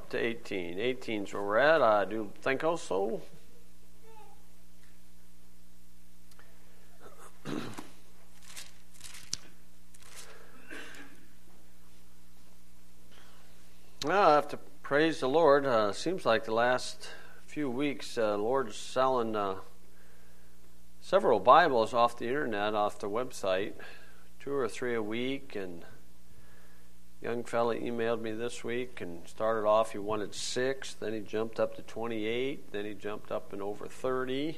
up to 18. 18's where we're at. I do think so. Well, I have to praise the Lord. Seems like the last few weeks, the Lord's selling several Bibles off the internet, off the website, 2 or 3 a week. And a young fella emailed me this week and started off, he wanted 6, then he jumped up to 28, then he jumped up and over 30.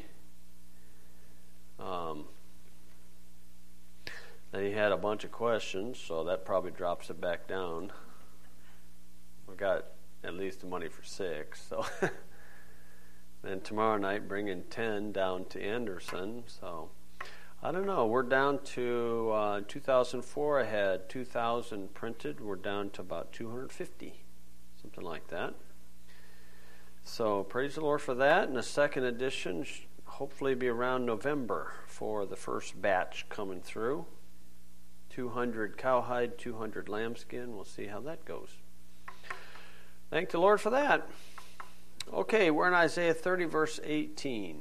Then he had a bunch of questions, so that probably drops it back down. We got at least the money for 6, so then tomorrow night bringing 10 down to Anderson. So I don't know. We're down to 2004. I had 2,000 printed. We're down to about 250, something like that. So praise the Lord for that. And the second edition hopefully be around November for the first batch coming through. 200 cowhide, 200 lambskin. We'll see how that goes. Thank the Lord for that. Okay, we're in Isaiah 30, verse 18.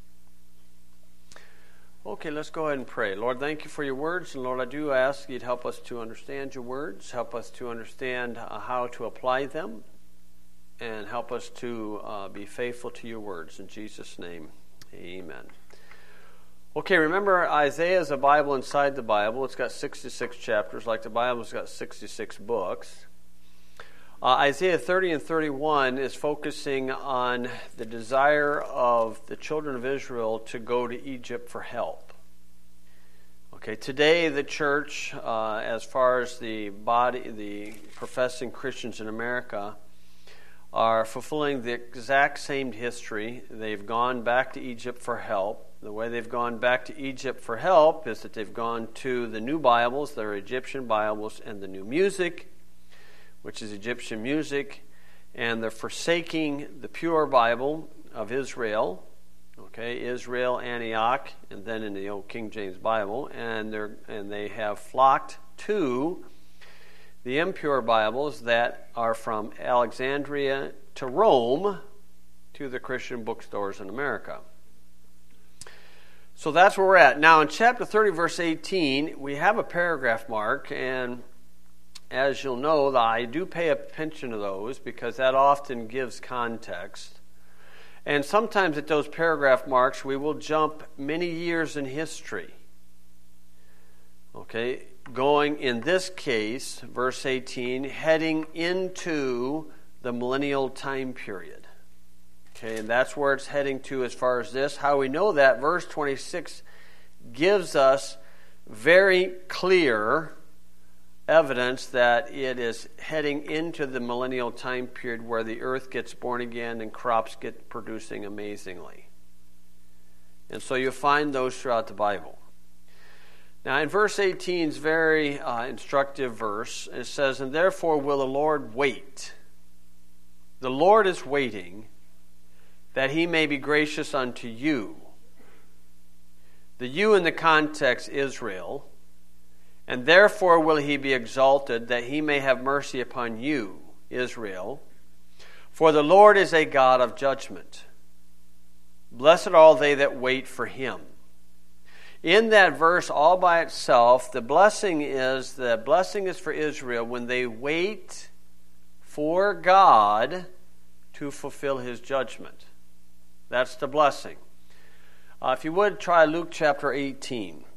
Okay, let's go ahead and pray. Lord, thank you for your words. And Lord, I do ask you'd help us to understand your words, help us to understand how to apply them, and help us to be faithful to your words. In Jesus' name, amen. Okay, remember Isaiah is a Bible inside the Bible. It's got 66 chapters, like the Bible's got 66 books. Isaiah 30 and 31 is focusing on the desire of the children of Israel to go to Egypt for help. Okay, today the church, as far as the professing Christians in America, are fulfilling the exact same history. They've gone back to Egypt for help. The way they've gone back to Egypt for help is that they've gone to the new Bibles, their Egyptian Bibles, and the new music, which is Egyptian music, and they're forsaking the pure Bible of Israel, okay, Israel, Antioch, and then in the old King James Bible, and they have flocked to the impure Bibles that are from Alexandria to Rome to the Christian bookstores in America. So that's where we're at. Now in chapter 30, verse 18, we have a paragraph mark, and as you'll know, I do pay attention to those because that often gives context. And sometimes at those paragraph marks, we will jump many years in history. Okay, going in this case, verse 18, heading into the millennial time period. Okay, and that's where it's heading to as far as this. How we know that, verse 26 gives us very clear evidence that it is heading into the millennial time period where the earth gets born again and crops get producing amazingly. And so you'll find those throughout the Bible. Now in verse 18 is very instructive verse. It says, "And therefore will the Lord wait." The Lord is waiting that he may be gracious unto you. The you in the context, Israel. "And therefore will he be exalted, that he may have mercy upon you, Israel. For the Lord is a God of judgment. Blessed are all they that wait for him." In that verse all by itself, the blessing is for Israel when they wait for God to fulfill his judgment. That's the blessing. If you would, try Luke chapter 18.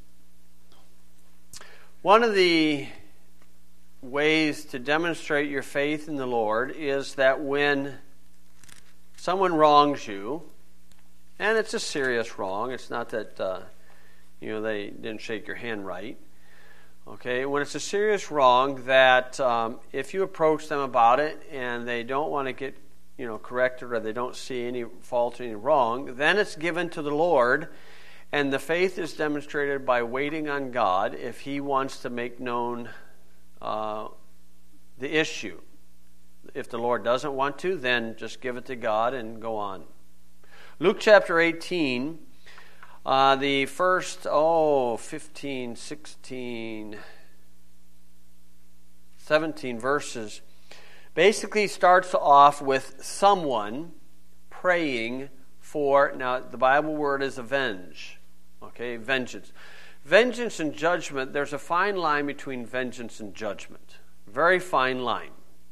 One of the ways to demonstrate your faith in the Lord is that when someone wrongs you, and it's a serious wrong, it's not that they didn't shake your hand right. Okay, when it's a serious wrong, that if you approach them about it and they don't want to get corrected, or they don't see any fault or any wrong, then it's given to the Lord. And the faith is demonstrated by waiting on God if he wants to make known the issue. If the Lord doesn't want to, then just give it to God and go on. Luke chapter 18, the first 15, 16, 17 verses basically starts off with someone praying for, now the Bible word is avenge, okay, vengeance. Vengeance and judgment, there's a fine line between vengeance and judgment. Very fine line.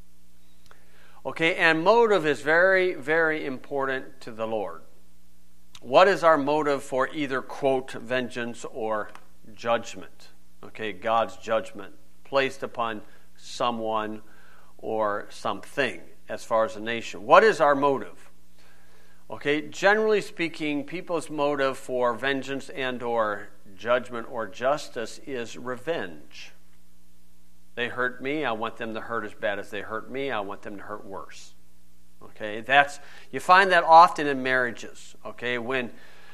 Okay, and motive is very, very important to the Lord. What is our motive for either, quote, vengeance or judgment? Okay, God's judgment placed upon someone or something as far as a nation. What is our motive? Okay, generally speaking, people's motive for vengeance and or judgment or justice is revenge. They hurt me, I want them to hurt as bad as they hurt me, I want them to hurt worse. Okay, you find that often in marriages. Okay, when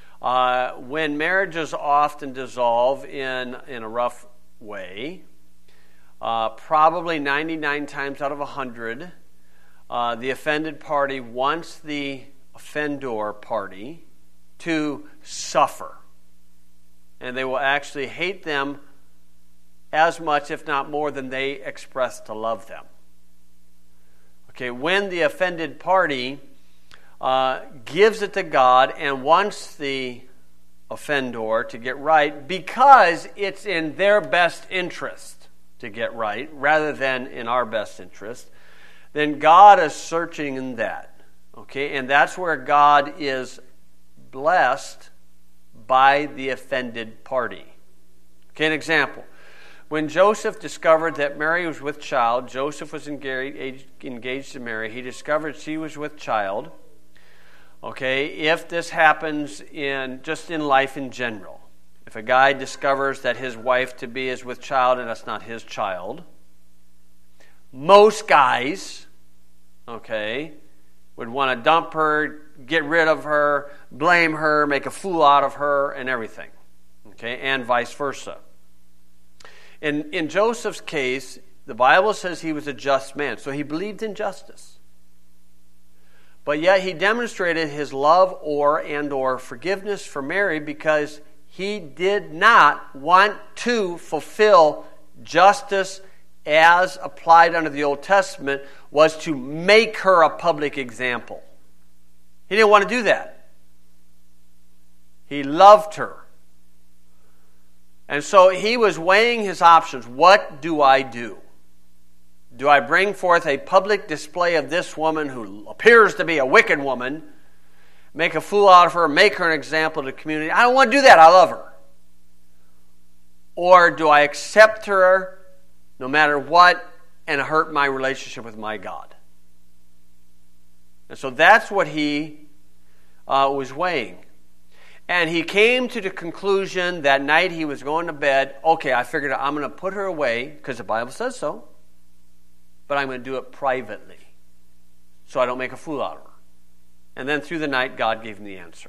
marriages often dissolve in a rough way, probably 99 times out of 100, the offended party wants the offender party to suffer. And they will actually hate them as much, if not more, than they express to love them. Okay, when the offended party gives it to God and wants the offender to get right because it's in their best interest to get right rather than in our best interest, then God is searching in that. Okay, and that's where God is blessed by the offended party. Okay, an example. When Joseph discovered that Mary was with child, Joseph was engaged to Mary. He discovered she was with child. Okay, if this happens in life in general, if a guy discovers that his wife-to-be is with child and that's not his child, most guys, okay, would want to dump her, get rid of her, blame her, make a fool out of her, and everything. Okay, and vice versa. In Joseph's case, the Bible says he was a just man, so he believed in justice. But yet he demonstrated his love or forgiveness for Mary because he did not want to fulfill justice as applied under the Old Testament, was to make her a public example. He didn't want to do that. He loved her. And so he was weighing his options. What do I do? Do I bring forth a public display of this woman who appears to be a wicked woman, make a fool out of her, make her an example to the community? I don't want to do that. I love her. Or do I accept her no matter what and hurt my relationship with my God? And so that's what he was weighing. And he came to the conclusion that night he was going to bed, okay, I figured I'm going to put her away because the Bible says so, but I'm going to do it privately so I don't make a fool out of her. And then through the night, God gave him the answer.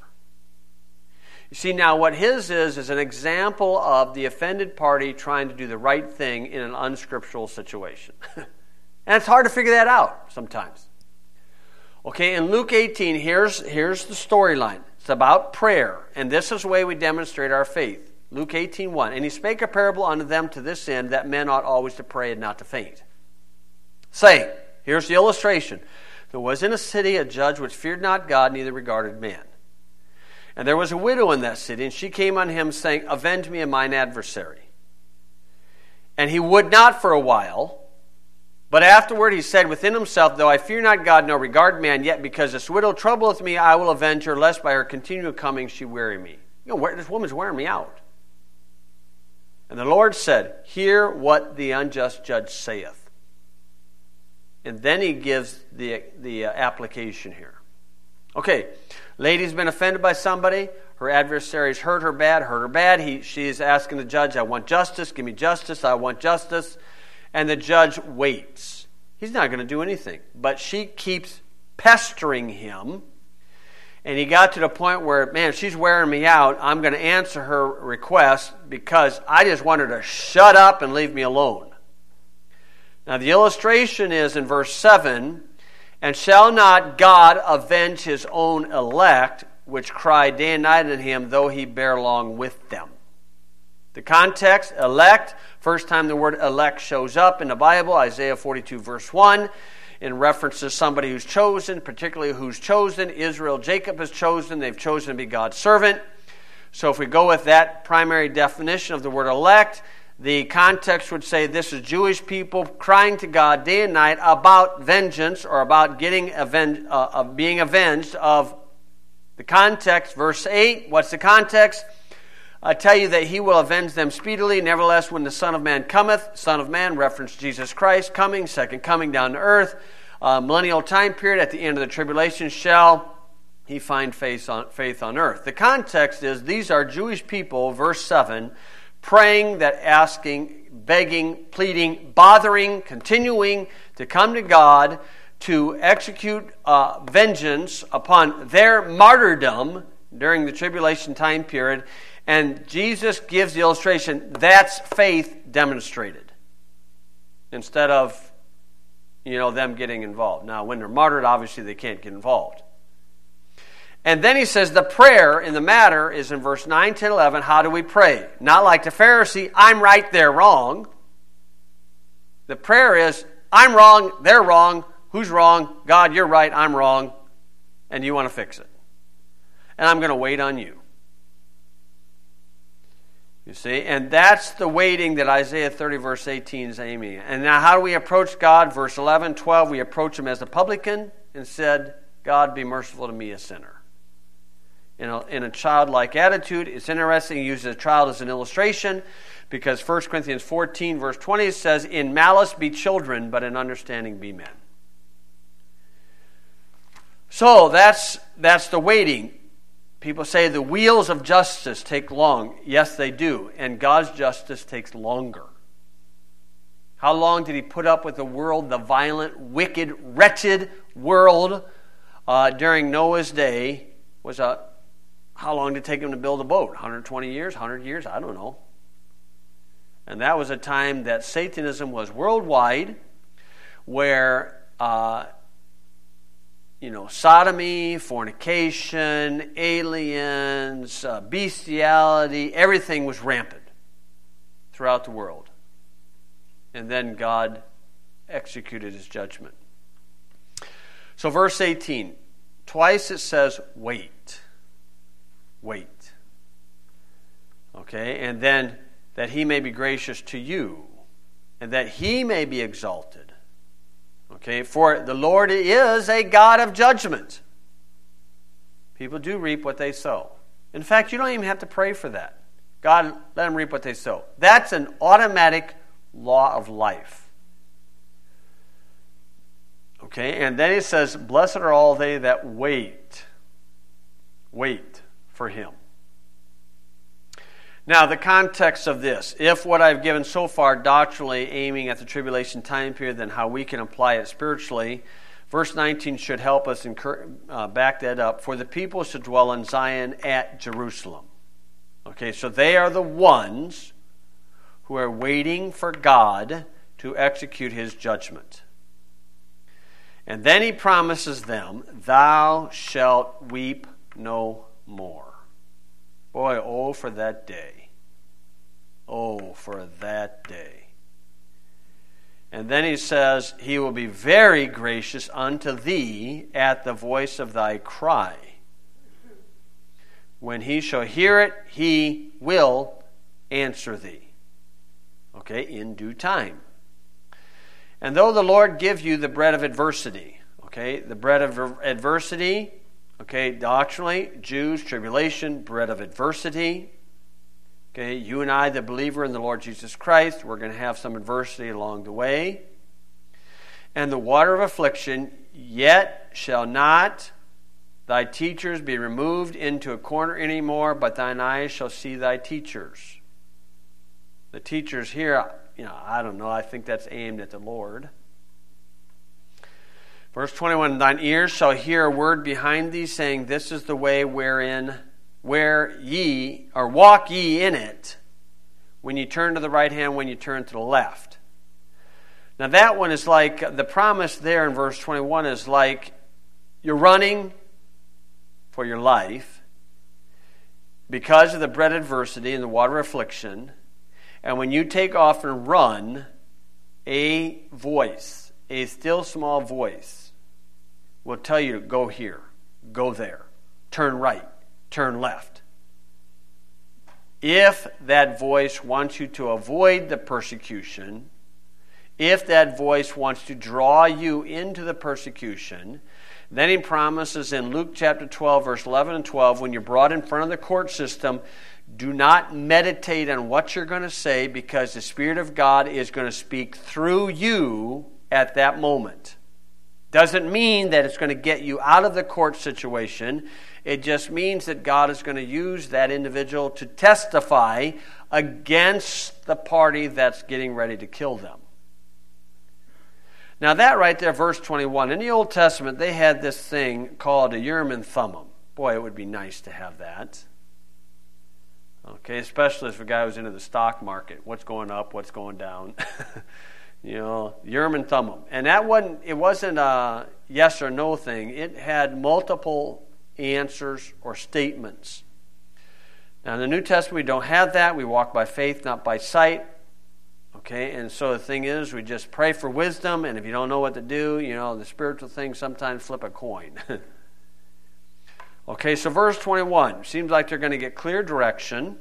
You see, now what his is an example of the offended party trying to do the right thing in an unscriptural situation. And it's hard to figure that out sometimes. Okay, in Luke 18, here's the storyline. It's about prayer, and this is the way we demonstrate our faith. Luke 18:1. And he spake a parable unto them to this end, that men ought always to pray and not to faint. Saying, here's the illustration. There was in a city a judge which feared not God, neither regarded man. And there was a widow in that city, and she came unto him, saying, Avenge me of mine adversary. And he would not for a while. But afterward he said within himself, Though I fear not God, nor regard man, yet because this widow troubleth me, I will avenge her, lest by her continual coming she weary me. This woman's wearing me out. And the Lord said, Hear what the unjust judge saith. And then he gives the application here. Okay, lady's been offended by somebody. Her adversaries hurt her bad. She's asking the judge, I want justice, give me justice, I want justice. And the judge waits. He's not going to do anything. But she keeps pestering him. And he got to the point where, man, she's wearing me out. I'm going to answer her request because I just want her to shut up and leave me alone. Now the illustration is in verse 7, And shall not God avenge his own elect, which cry day and night unto him, though he bear long with them? The context, elect, first time the word elect shows up in the Bible, Isaiah 42 verse 1. in reference to somebody who's chosen, particularly who's chosen. Israel, Jacob has chosen. They've chosen to be God's servant. So if we go with that primary definition of the word elect, the context would say this is Jewish people crying to God day and night about vengeance or about being avenged of the context. Verse 8, what's the context? I tell you that he will avenge them speedily. Nevertheless, when the Son of Man cometh, Son of Man, reference Jesus Christ coming, second coming down to earth, millennial time period at the end of the tribulation, shall he find faith on earth. The context is these are Jewish people, verse 7, praying, that asking, begging, pleading, bothering, continuing to come to God to execute vengeance upon their martyrdom during the tribulation time period. And Jesus gives the illustration, that's faith demonstrated, instead of them getting involved. Now, when they're martyred, obviously they can't get involved. And then he says the prayer in the matter is in verse 9, 10, 11. How do we pray? Not like the Pharisee, I'm right, they're wrong. The prayer is, I'm wrong, they're wrong. Who's wrong? God, you're right, I'm wrong. And you want to fix it. And I'm going to wait on you. You see? And that's the waiting that Isaiah 30 verse 18 is aiming at. And now how do we approach God? Verse 11, 12, we approach him as a publican and said, God, be merciful to me, a sinner. In a childlike attitude. It's interesting he uses a child as an illustration because 1 Corinthians 14 verse 20 says, in malice be children, but in understanding be men. So that's the waiting. People say the wheels of justice take long. Yes, they do. And God's justice takes longer. How long did he put up with the world, the violent, wicked, wretched world during Noah's day? How long did it take him to build a boat? 120 years? 100 years? I don't know. And that was a time that Satanism was worldwide, where sodomy, fornication, aliens, bestiality, everything was rampant throughout the world. And then God executed his judgment. So verse 18, twice it says, wait. Wait. Okay, and then that he may be gracious to you, and that he may be exalted. Okay, for the Lord is a God of judgment. People do reap what they sow. In fact, you don't even have to pray for that. God, let them reap what they sow. That's an automatic law of life. Okay, and then it says, blessed are all they that wait. Wait for him. Now, the context of this, if what I've given so far doctrinally aiming at the tribulation time period, then how we can apply it spiritually, verse 19 should help us back that up. For the people should dwell in Zion at Jerusalem. Okay, so they are the ones who are waiting for God to execute his judgment. And then he promises them, thou shalt weep no more. Boy, oh, for that day. Oh, for that day. And then he says, he will be very gracious unto thee at the voice of thy cry. When he shall hear it, he will answer thee. Okay, in due time. And though the Lord give you the bread of adversity, okay, the bread of adversity, okay, doctrinally, Jews, tribulation, bread of adversity. Okay, you and I, the believer in the Lord Jesus Christ, we're going to have some adversity along the way. And the water of affliction, yet shall not thy teachers be removed into a corner anymore, but thine eyes shall see thy teachers. The teachers here, I don't know, I think that's aimed at the Lord. Verse 21, thine ears shall hear a word behind thee, saying, this is the way where ye, or walk ye in it, when you turn to the right hand, when you turn to the left. Now that one is like, the promise there in verse 21 is like, you're running for your life because of the bread adversity and the water affliction, and when you take off and run, a voice, a still small voice will tell you to go here, go there, turn right, turn left. If that voice wants you to avoid the persecution, if that voice wants to draw you into the persecution, then he promises in Luke chapter 12, verse 11 and 12, when you're brought in front of the court system, do not meditate on what you're going to say, because the Spirit of God is going to speak through you at that moment. Doesn't mean that it's going to get you out of the court situation. It just means that God is going to use that individual to testify against the party that's getting ready to kill them. Now that right there, verse 21, in the Old Testament, they had this thing called a Urim and Thummim. Boy, it would be nice to have that. Okay, especially if a guy was into the stock market. What's going up, what's going down. Urim and Thummim. And it wasn't a yes or no thing. It had multiple answers or statements. Now in the New Testament, we don't have that. We walk by faith, not by sight. Okay, and so the thing is, we just pray for wisdom, and if you don't know what to do, the spiritual things, sometimes flip a coin. Okay, so verse 21, seems like they're going to get clear direction.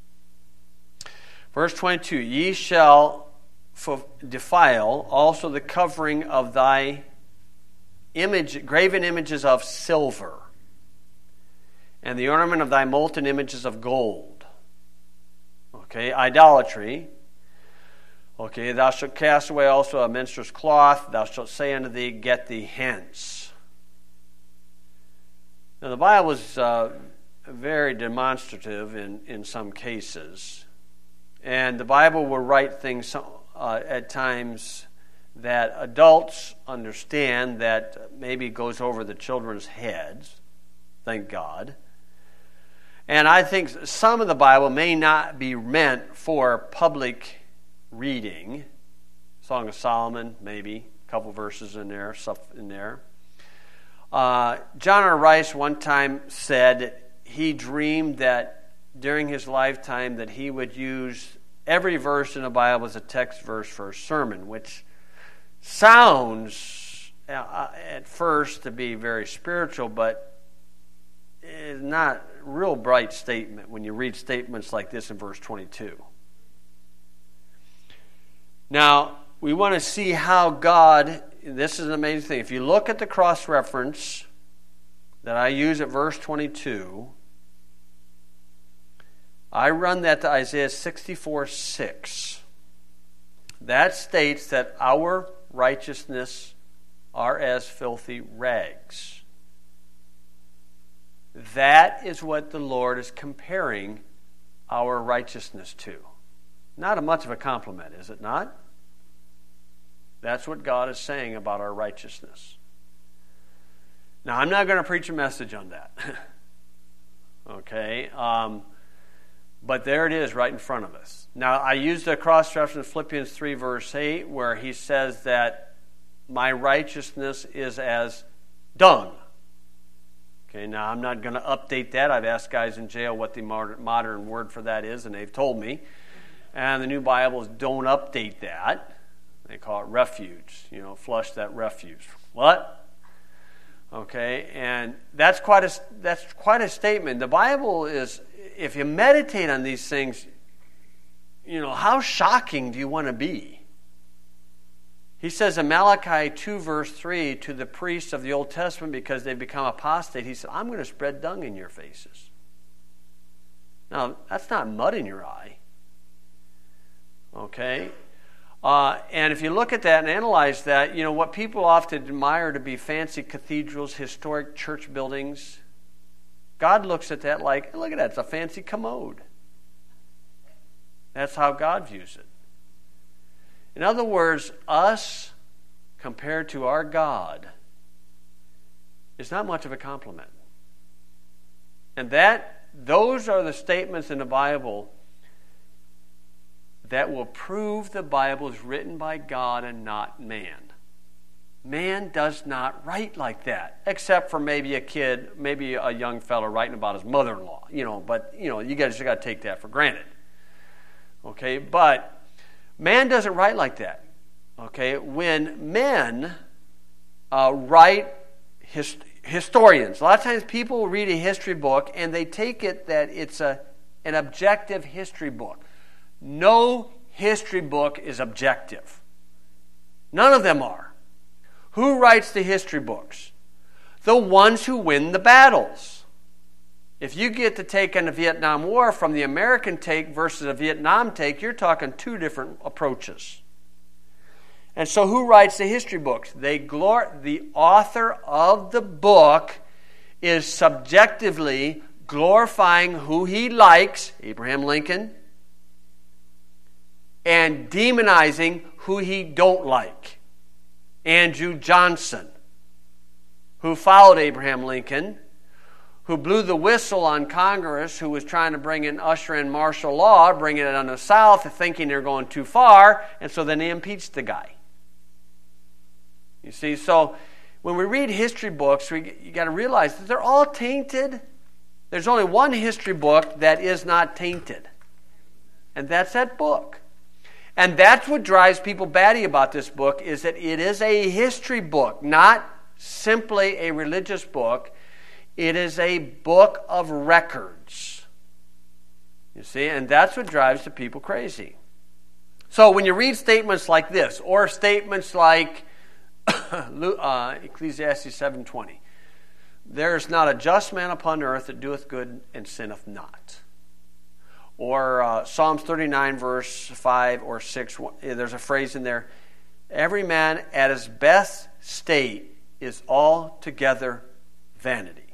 Verse 22, ye shall defile also the covering of thy graven images of silver, and the ornament of thy molten images of gold. Okay, idolatry. Okay, thou shalt cast away also a minstrel's cloth. Thou shalt say unto thee, get thee hence. Now the Bible is very demonstrative in some cases. And the Bible will write things at times that adults understand that maybe goes over the children's heads. Thank God. And I think some of the Bible may not be meant for public reading. Song of Solomon, maybe. A couple verses in there, stuff in there. John R. Rice one time said he dreamed that during his lifetime that he would use every verse in the Bible as a text verse for a sermon, which sounds at first to be very spiritual, but is not a real bright statement when you read statements like this in verse 22. Now, we want to see how God, this is an amazing thing. If you look at the cross-reference that I use at verse 22, I run that to Isaiah 64:6. That states that our righteousness are as filthy rags. That is what the Lord is comparing our righteousness to. Not much of a compliment, is it not? That's what God is saying about our righteousness. Now, I'm not going to preach a message on that. Okay? But there it is right in front of us. Now, I used a cross-reference in Philippians 3, verse 8, where he says that my righteousness is as dung. Okay, now I'm not going to update that. I've asked guys in jail what the modern word for that is, and they've told me. And the new Bibles don't update that. They call it refuge. Flush that refuse. What? Okay, and that's quite a statement. The Bible is, if you meditate on these things, how shocking do you want to be? He says in Malachi 2, verse 3, to the priests of the Old Testament, because they've become apostate, he said, I'm going to spread dung in your faces. Now, that's not mud in your eye. Okay? And if you look at that and analyze that, what people often admire to be fancy cathedrals, historic church buildings, God looks at that like, look at that, it's a fancy commode. That's how God views it. In other words, us compared to our God is not much of a compliment. And those are the statements in the Bible that will prove the Bible is written by God and not man. Man does not write like that, except for maybe a kid, maybe a young fellow writing about his mother-in-law. But you guys just got to take that for granted. Okay, but man doesn't write like that. okay, when men write historians. A lot of times people will read a history book and they take it that it's an objective history book. No history book is objective. None of them are. Who writes the history books? The ones who win the battles. If you get to take on the Vietnam War from the American take versus a Vietnam take, you're talking two different approaches. And so who writes the history books? The author of the book is subjectively glorifying who he likes, Abraham Lincoln, and demonizing who he don't like, Andrew Johnson, who followed Abraham Lincoln, who blew the whistle on Congress, who was trying to usher in martial law, bringing it on the South, thinking they're going too far, and so then they impeached the guy. You see, so when we read history books, you got to realize that they're all tainted. There's only one history book that is not tainted, and that's that book. And that's what drives people batty about this book, is that it is a history book, not simply a religious book. It is a book of records. You see, and that's what drives the people crazy. So when you read statements like this, or statements like Ecclesiastes 7:20, there is not a just man upon earth that doeth good and sinneth not. Or Psalms 39 verse 5 or 6, there's a phrase in there, every man at his best state is altogether vanity.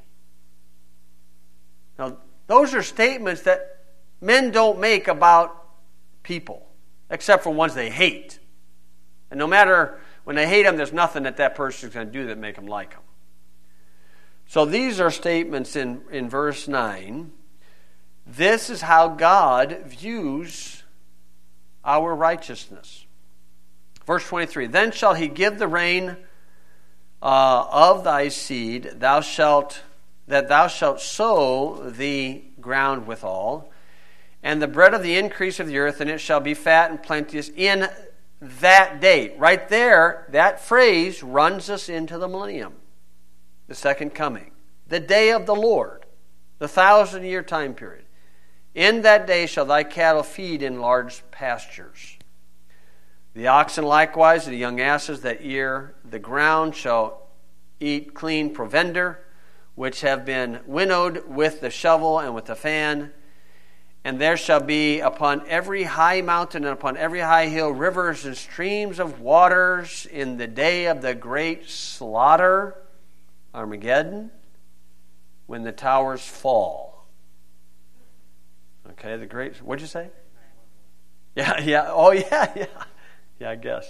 Now, those are statements that men don't make about people, except for ones they hate. And no matter, when they hate them, there's nothing that person is going to do that make them like them. So these are statements in verse 9. This is how God views our righteousness. Verse 23, then shall he give the rain of thy seed, that thou shalt sow the ground withal, and the bread of the increase of the earth, and it shall be fat and plenteous in that day. Right there, that phrase runs us into the millennium, the second coming, the day of the Lord, the 1,000-year time period. In that day shall thy cattle feed in large pastures. The oxen likewise, the young asses that ear the ground, shall eat clean provender, which have been winnowed with the shovel and with the fan. And there shall be upon every high mountain and upon every high hill rivers and streams of waters in the day of the great slaughter, Armageddon, when the towers fall. Okay, the great, what'd you say? Yeah, oh yeah, I guess.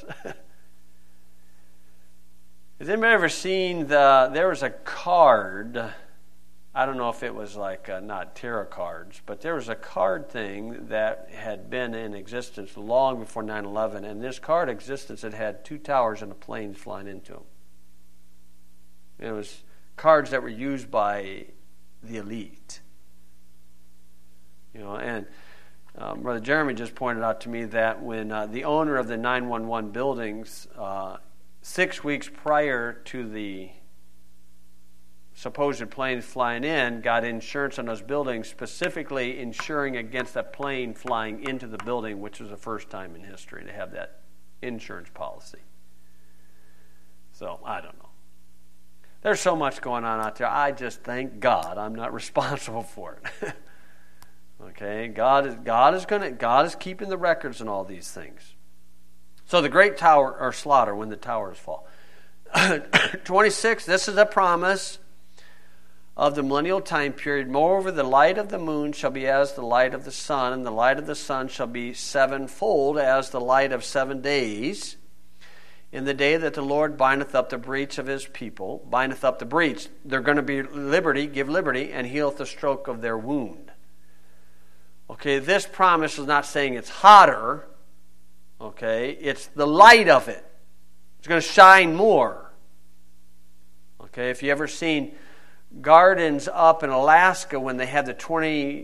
Has anybody ever seen there was a card, I don't know if it was like, not tarot cards, but there was a card thing that had been in existence long before 9/11, and this card existence, it had two towers and a plane flying into them. And it was cards that were used by the elite. You know, and Brother Jeremy just pointed out to me that when the owner of the 911 buildings, 6 weeks prior to the supposed planes flying in, got insurance on those buildings, specifically insuring against that plane flying into the building, which was the first time in history to have that insurance policy. So, I don't know. There's so much going on out there. I just thank God I'm not responsible for it. Okay, God is keeping the records in all these things. So the great tower or slaughter when the towers fall. 26, this is a promise of the millennial time period. Moreover, the light of the moon shall be as the light of the sun, and the light of the sun shall be sevenfold as the light of 7 days. In the day that the Lord bindeth up the breach of his people, bindeth up the breach, they're going to be give liberty, and healeth the stroke of their wound. Okay, this promise is not saying it's hotter. Okay, it's the light of it. It's going to shine more. Okay, if you ever seen gardens up in Alaska when they have the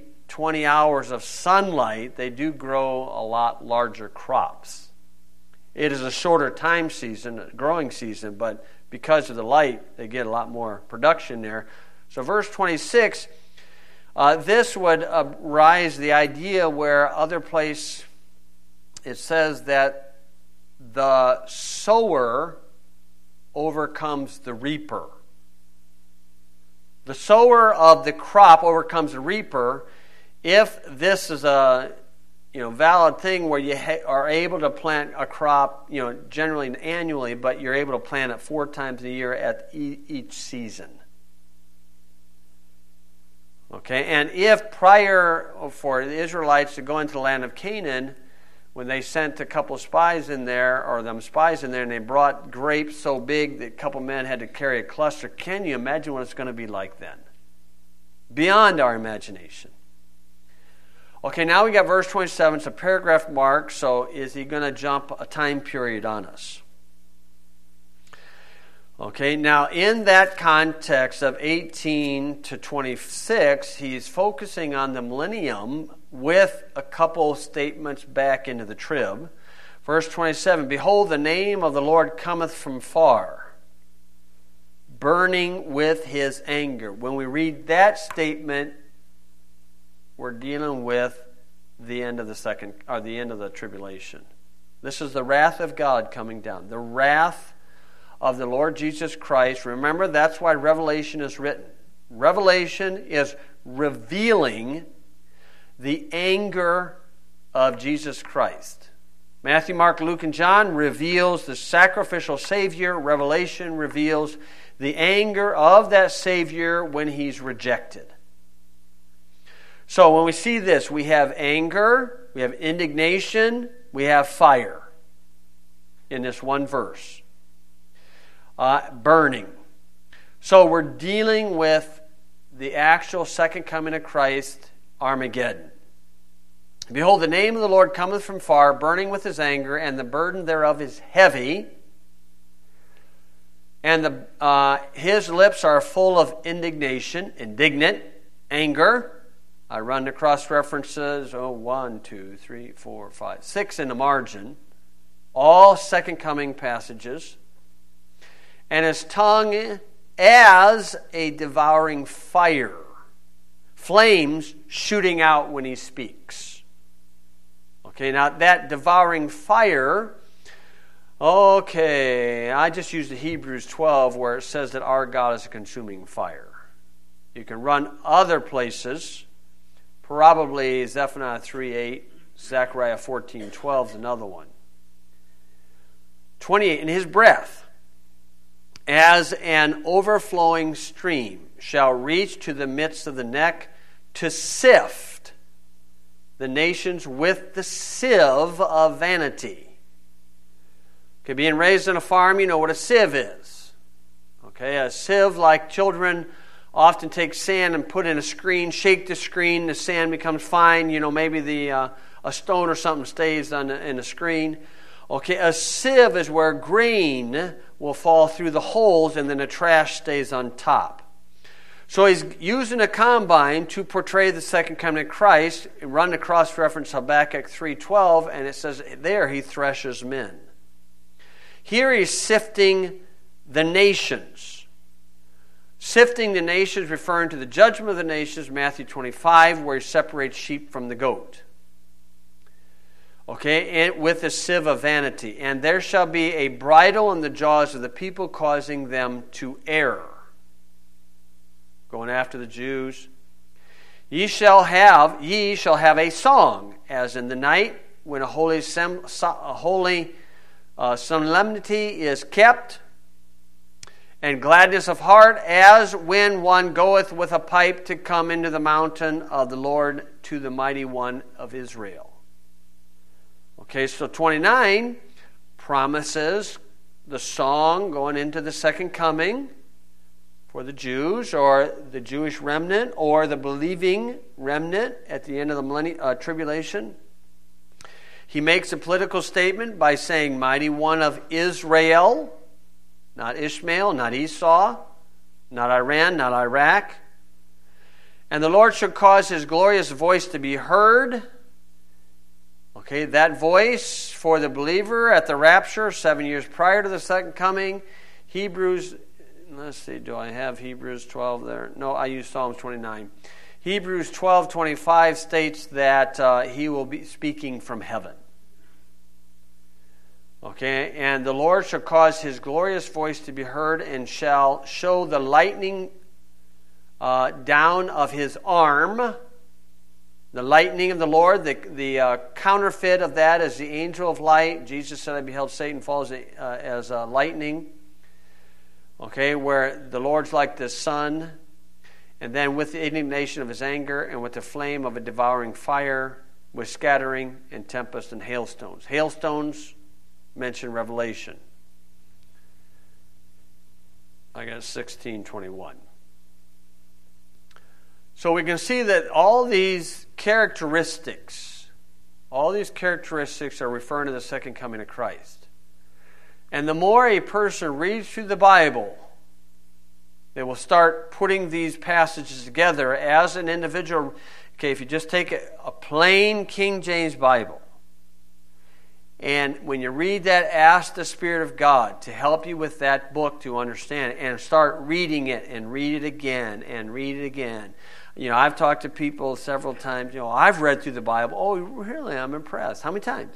20 hours of sunlight, they do grow a lot larger crops. It is a shorter time season, a growing season, but because of the light, they get a lot more production there. So verse 26, this would rise the idea where other place it says that the sower overcomes the reaper. The sower of the crop overcomes the reaper. If this is a valid thing where you are able to plant a crop, generally annually, but you're able to plant it 4 times a year at each season. Okay, and if prior for the Israelites to go into the land of Canaan, when they sent a couple of spies in there, and they brought grapes so big that a couple men had to carry a cluster, can you imagine what it's going to be like then? Beyond our imagination. Okay, now we got verse 27. It's a paragraph mark, so is he going to jump a time period on us? Okay, now in that context of 18 to 26, he's focusing on the millennium with a couple statements back into the trib. Verse 27, behold, the name of the Lord cometh from far, burning with his anger. When we read that statement, we're dealing with the end of the end of the tribulation. This is the wrath of God coming down. The wrath of the Lord Jesus Christ. Remember, that's why Revelation is written. Revelation is revealing the anger of Jesus Christ. Matthew, Mark, Luke, and John reveals the sacrificial Savior. Revelation reveals the anger of that Savior when he's rejected. So when we see this, we have anger, we have indignation, we have fire in this one verse. Burning. So we're dealing with the actual second coming of Christ, Armageddon. Behold, the name of the Lord cometh from far, burning with his anger, and the burden thereof is heavy. And his lips are full of indignation, indignant, anger. I run the cross references, 1, 2, 3, 4, 5, 6 in the margin. All second coming passages. And his tongue as a devouring fire. Flames shooting out when he speaks. Okay, now that devouring fire, I just used the Hebrews 12 where it says that our God is a consuming fire. You can run other places, probably Zephaniah 3:8, Zechariah 14:12 is another one. 28, in his breath, as an overflowing stream, shall reach to the midst of the neck to sift the nations with the sieve of vanity. Okay, being raised on a farm, you know what a sieve is. Okay, a sieve, like children often take sand and put in a screen, shake the screen, the sand becomes fine. Maybe a stone or something stays in the screen. Okay, a sieve is where grain will fall through the holes and then the trash stays on top. So he's using a combine to portray the second coming of Christ. Run the cross-reference Habakkuk 3:12, and it says there he threshes men. Here he's sifting the nations. Sifting the nations, referring to the judgment of the nations, Matthew 25, where he separates sheep from the goat. Okay, and with the sieve of vanity. And there shall be a bridle in the jaws of the people, causing them to err. Going after the Jews. Ye shall have a song, as in the night, when a holy solemnity is kept, and gladness of heart, as when one goeth with a pipe to come into the mountain of the Lord, to the mighty one of Israel. Okay, so 29 promises the song going into the second coming for the Jews, or the Jewish remnant, or the believing remnant at the end of the tribulation. He makes a political statement by saying, mighty one of Israel, not Ishmael, not Esau, not Iran, not Iraq. And the Lord shall cause his glorious voice to be heard. Okay, that voice for the believer at the rapture, 7 years prior to the second coming. Hebrews, let's see, do I have Hebrews 12 there? No, I use Psalms 29. Hebrews 12:25 states that he will be speaking from heaven. Okay, and the Lord shall cause his glorious voice to be heard, and shall show the lightning down of his arm. The lightning of the Lord, the counterfeit of that is the angel of light. Jesus said, I beheld Satan fall as lightning. Okay, where the Lord's like the sun. And then with the indignation of his anger, and with the flame of a devouring fire, with scattering and tempest and hailstones. Hailstones mention Revelation. I got 16:21. So we can see that all these characteristics are referring to the second coming of Christ. And the more a person reads through the Bible, they will start putting these passages together as an individual. Okay, if you just take a plain King James Bible, and when you read that, ask the Spirit of God to help you with that book to understand it, and start reading it and read it again and read it again. You know, I've talked to people several times, I've read through the Bible. Oh, really? I'm impressed. How many times?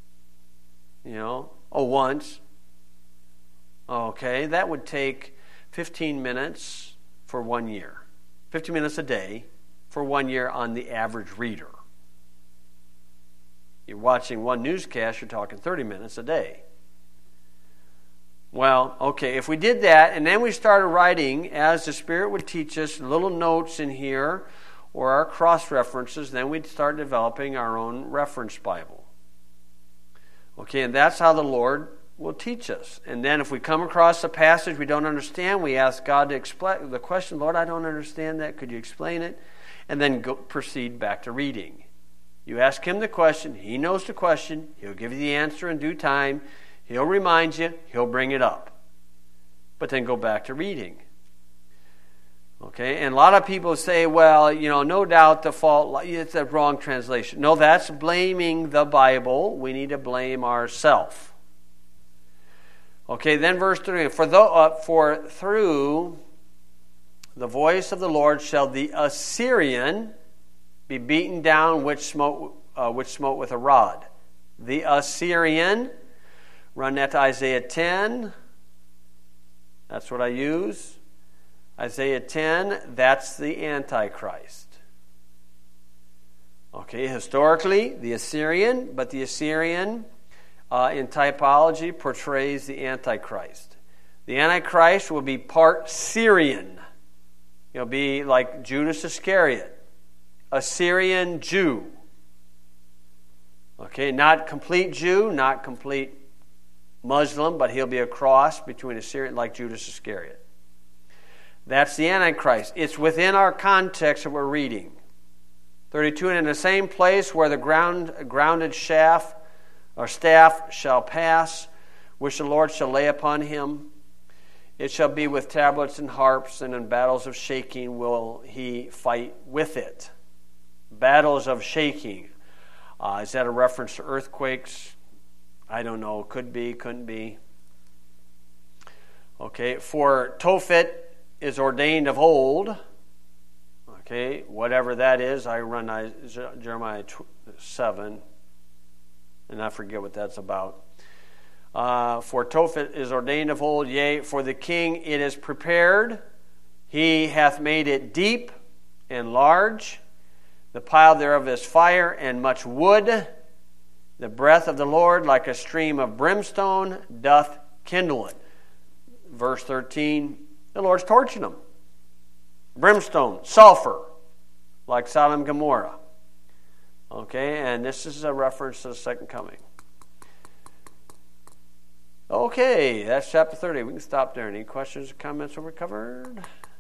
Once. Okay, that would take 15 minutes for 1 year. 15 minutes a day for 1 year on the average reader. You're watching one newscast, you're talking 30 minutes a day. Well, okay, if we did that, and then we started writing, as the Spirit would teach us, little notes in here, or our cross-references, then we'd start developing our own reference Bible. Okay, and that's how the Lord will teach us. And then if we come across a passage we don't understand, we ask God to explain the question, Lord, I don't understand that, could you explain it? And then proceed back to reading. You ask him the question, he knows the question, he'll give you the answer in due time, he'll remind you, he'll bring it up. But then go back to reading. Okay, and a lot of people say, well, no doubt the fault, it's a wrong translation. No, that's blaming the Bible. We need to blame ourselves. Okay, then verse 3, for through the voice of the Lord shall the Assyrian be beaten down, which smote with a rod. The Assyrian, run that to Isaiah 10. That's what I use. Isaiah 10, that's the Antichrist. Okay, historically, the Assyrian, but the Assyrian in typology portrays the Antichrist. The Antichrist will be part Syrian. He'll be like Judas Iscariot, a Syrian Jew. Okay, not complete Jew, not complete Muslim, but he'll be a cross between a Syrian, like Judas Iscariot. That's the Antichrist. It's within our context that we're reading. 32, and in the same place where the grounded staff shall pass, which the Lord shall lay upon him, it shall be with tablets and harps, and in battles of shaking will he fight with it. Battles of shaking. Is that a reference to earthquakes? I don't know. Could be, couldn't be. Okay, for Tophet is ordained of old. Okay, whatever that is, I run Jeremiah 7, and I forget what that's about. For Tophet is ordained of old, yea, for the king it is prepared. He hath made it deep and large. The pile thereof is fire and much wood. The breath of the Lord, like a stream of brimstone, doth kindle it. Verse 13, the Lord's torching them. Brimstone, sulfur, like Sodom and Gomorrah. Okay, and this is a reference to the second coming. Okay, that's chapter 30. We can stop there. Any questions or comments over covered?